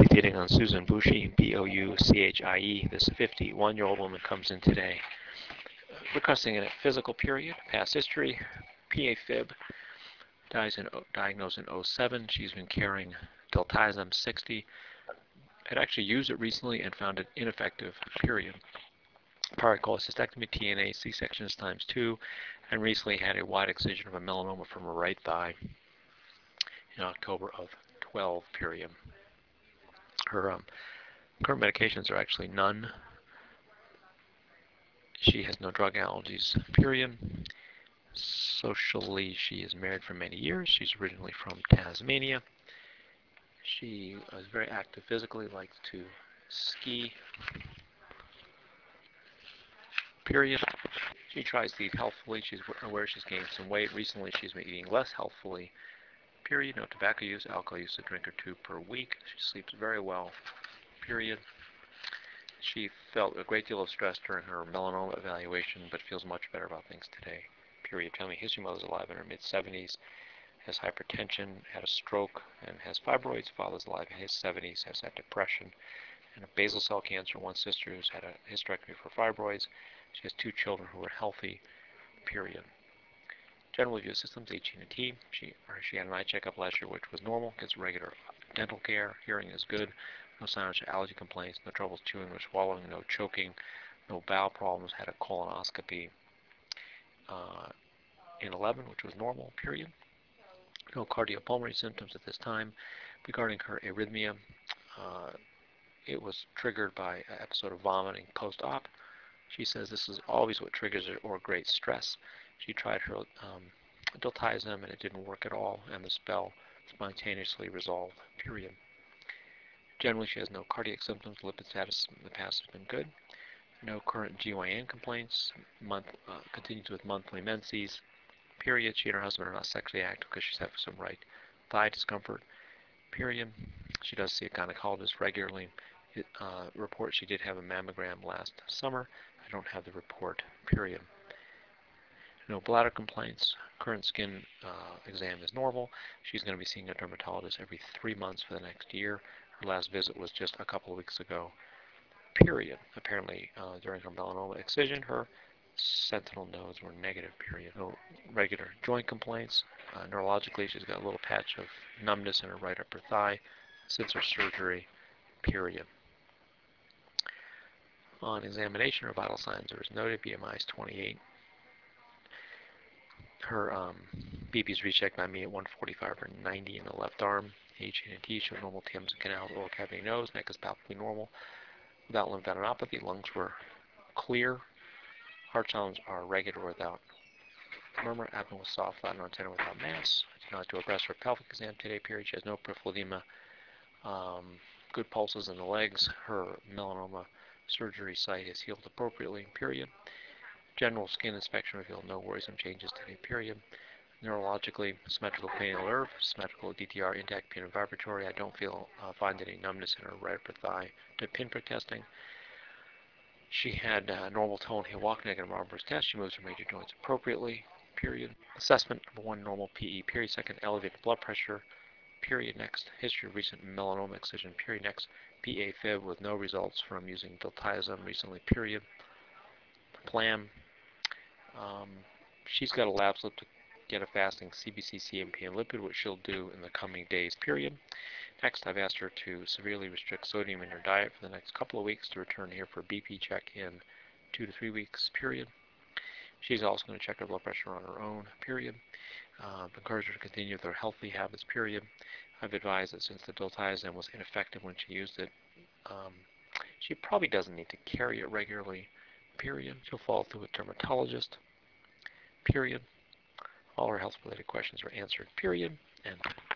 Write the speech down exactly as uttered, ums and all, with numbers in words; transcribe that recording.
Dictating on Susan Bouchie, B O U C H I E. This fifty-one-year-old woman comes in today requesting a physical period, past history, P A fib, dies in, diagnosed in oh seven. She's been carrying diltiazem sixty. Had actually used it recently and found it ineffective, period. Prior cholecystectomy, T N A, C-sections times two, and recently had a wide excision of a melanoma from her right thigh in October of twelve, period. Her um, current medications are actually none. She has no drug allergies, period. Socially, she is married for many years. She's originally from Tasmania. She is very active physically, likes to ski, period. She tries to eat healthfully. She's aware she's gained some weight. Recently, she's been eating less healthfully, period. No tobacco use, alcohol use, a drink or two per week. She sleeps very well, period. She felt a great deal of stress during her melanoma evaluation, but feels much better about things today, period. Family history: mother's alive in her mid seventies, has hypertension, had a stroke, and has fibroids. Father's alive in his seventies, has had depression and a basal cell cancer. One sister who's had a hysterectomy for fibroids. She has two children who are healthy, period. General review systems, H and T. She, or she had an eye checkup last year, which was normal. Gets regular dental care. Hearing is good. No sinus or allergy complaints. No troubles chewing or swallowing. No choking. No bowel problems. Had a colonoscopy uh, in eleven, which was normal, period. No cardiopulmonary symptoms at this time. Regarding her arrhythmia, uh, it was triggered by an episode of vomiting post-op. She says this is always what triggers it, or great stress. She tried her um, diltiazem and it didn't work at all, and the spell spontaneously resolved, period. Generally, she has no cardiac symptoms. Lipid status in the past has been good. No current G Y N complaints. Month uh, continues with monthly menses, period. She and her husband are not sexually active because she's having some right thigh discomfort, period. She does see a gynecologist regularly. It uh, reports she did have a mammogram last summer. I don't have the report, period. No bladder complaints. Current skin uh, exam is normal. She's going to be seeing a dermatologist every three months for the next year. Her last visit was just a couple of weeks ago, period. Apparently, uh, during her melanoma excision, her sentinel nodes were negative, period. No regular joint complaints. Uh, neurologically, she's got a little patch of numbness in her right upper thigh since her surgery, period. On examination, her vital signs are as noted. B M I is twenty-eight. Her um, B P is rechecked by me at one forty-five or ninety in the left arm. H and T showed normal T Ms and canals, oral cavity, nose. Neck is palpably normal without lymphadenopathy. Lungs were clear. Heart sounds are regular without murmur. Abdomen was soft, flat, and tender without mass. I did not do a breast or pelvic exam today, period. She has no peripheral edema. Um, good pulses in the legs. Her melanoma surgery site is healed appropriately, period. General skin inspection revealed no worrisome changes today, period. Neurologically, symmetrical cranial nerve, symmetrical D T R, intact pin and vibratory. I don't feel uh, find any numbness in her right upper thigh. Did pinprick testing. She had uh, normal tone, he walk, negative Marburg's test. She moves her major joints appropriately, period. Assessment: number one, normal P E, period. Second, elevated blood pressure, period. Next, history of recent melanoma excision, period. Next, P A fib with no results from using diltiazem recently, period. Plan. Um, she's got a lab slip to get a fasting C B C, C M P, and lipid, which she'll do in the coming days, period. Next, I've asked her to severely restrict sodium in her diet for the next couple of weeks to return here for a B P check in two to three weeks, period. She's also going to check her blood pressure on her own, period. Uh, encourage her to continue with her healthy habits, period. I've advised that since the diltiazem was ineffective when she used it, um, she probably doesn't need to carry it regularly, period. She'll follow through with dermatologist, period. All her health-related questions were answered, period. And